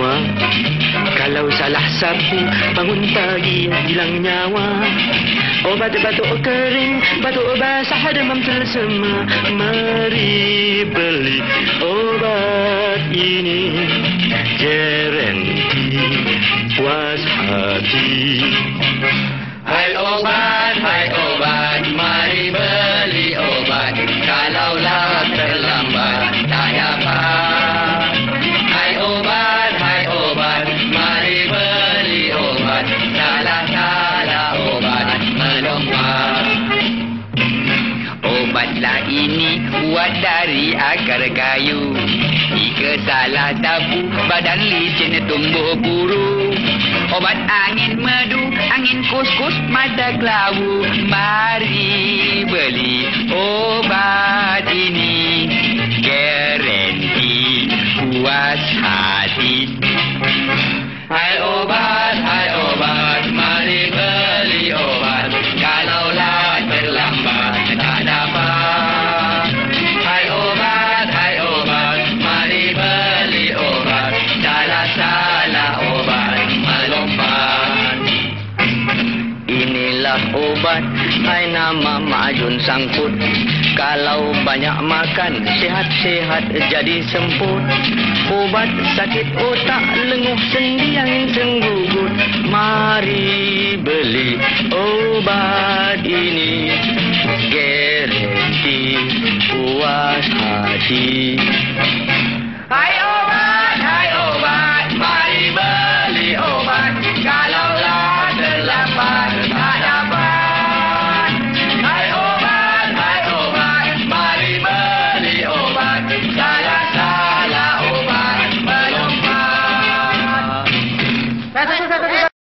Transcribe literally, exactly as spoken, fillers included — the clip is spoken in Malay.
semua. Kalau salah sapu, bangun pagi hilang nyawa. Obat batuk kering, batuk basah, demam selesema. Mari beli obat ini, garanti puas hati. Hai obat, hai obat, mari beli obat. Kalaulah terlambat, tak dapat. Hai obat, hai obat, mari beli obat. Salah-salah obat melompat. Obatlah ini buat dari akar kayu. Jika salah tabu, badan licin tumbuh buru. Obat angin medu, angin kus-kus, mata kelabu. Mari beli obat ini, garanti puas hati. Hai obat, hai obat, mari beli obat. Kalaulah terlambat, tak dapat. Hai obat, hai obat, mari beli obat. Salah-salah obat melompat. Inilah obat, hai nama Majun Sangkut. Kalau banyak makan, sehat-sehat jadi semput. Obat sakit otak, lenguh sendi, angin senggugut. Mari beli obat ini, garanti puas hati.